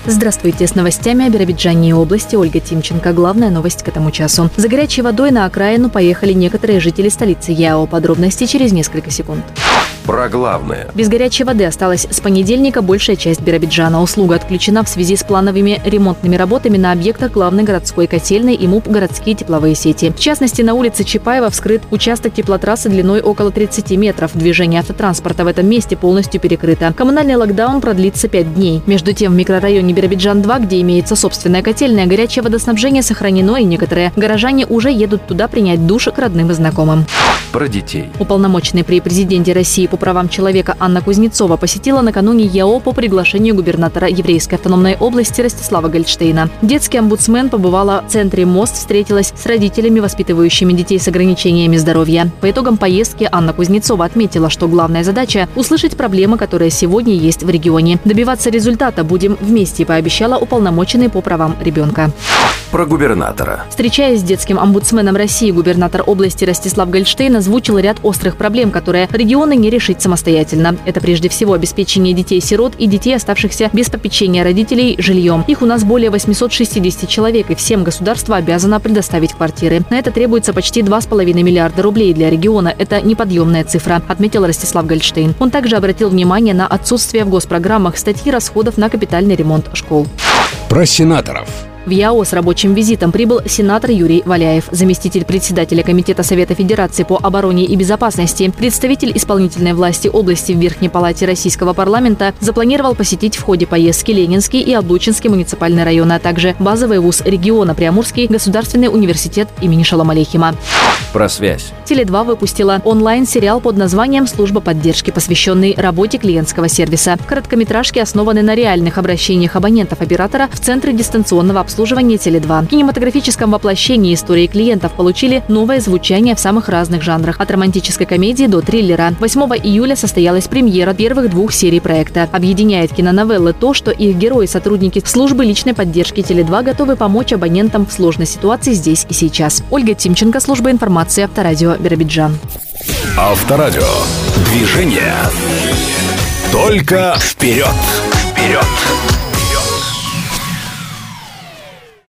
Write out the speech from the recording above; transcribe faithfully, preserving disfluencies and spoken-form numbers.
Здравствуйте, с новостями о Биробиджане и области Ольга Тимченко. Главная новость к этому часу. За горячей водой на окраину поехали некоторые жители столицы ЯО. Подробности через несколько секунд. Про главное. Без горячей воды осталась с понедельника большая часть Биробиджана. Услуга отключена в связи с плановыми ремонтными работами на объектах главной городской котельной и МУП «Городские тепловые сети». В частности, на улице Чапаева вскрыт участок теплотрассы длиной около тридцати метров. Движение автотранспорта в этом месте полностью перекрыто. Коммунальный локдаун продлится пять дней. Между тем, в микрорайоне Биробиджан-два, где имеется собственная котельная, горячее водоснабжение сохранено, и некоторые горожане уже едут туда принять душ к родным и знакомым. Про детей. Уполномоченный при президенте России по правам человека Анна Кузнецова посетила накануне ЯО по приглашению губернатора Еврейской автономной области Ростислава Гольдштейна. Детский омбудсмен побывала в центре МОСТ, встретилась с родителями, воспитывающими детей с ограничениями здоровья. По итогам поездки Анна Кузнецова отметила, что главная задача – услышать проблемы, которые сегодня есть в регионе. Добиваться результата будем вместе, пообещала уполномоченный по правам ребенка. Про губернатора. Встречаясь с детским омбудсменом России, губернатор области Ростислав Гольдштейн озвучил ряд острых проблем, которые регионы не решить самостоятельно. Это прежде всего обеспечение детей-сирот и детей, оставшихся без попечения родителей, жильем. Их у нас более восьмисот шестидесяти человек, и всем государство обязано предоставить квартиры. На это требуется почти два с половиной миллиарда рублей для региона. Это неподъемная цифра, отметил Ростислав Гольдштейн. Он также обратил внимание на отсутствие в госпрограммах статьи расходов на капитальный ремонт школ. Про сенаторов. В ЯО с рабочим визитом прибыл сенатор Юрий Валяев, заместитель председателя Комитета Совета Федерации по обороне и безопасности. Представитель исполнительной власти области в Верхней палате Российского парламента запланировал посетить в ходе поездки Ленинский и Облучинский муниципальные районы, а также базовый вуз региона Приамурский государственный университет имени Шолома Алейхима. Про связь. Теле два выпустила онлайн-сериал под названием «Служба поддержки», посвященный работе клиентского сервиса. Короткометражки основаны на реальных обращениях абонентов оператора в Центре дистанционного обслуживания Теле два. В кинематографическом воплощении истории клиентов получили новое звучание в самых разных жанрах, от романтической комедии до триллера. восьмого июля состоялась премьера первых двух серий проекта. Объединяет киноновеллы то, что их герои, сотрудники службы личной поддержки Теле два, готовы помочь абонентам в сложной ситуации здесь и сейчас. Ольга Тимченко, служба информации, Авторадио Биробиджан. Авторадио. Движение. Только вперед. Вперед.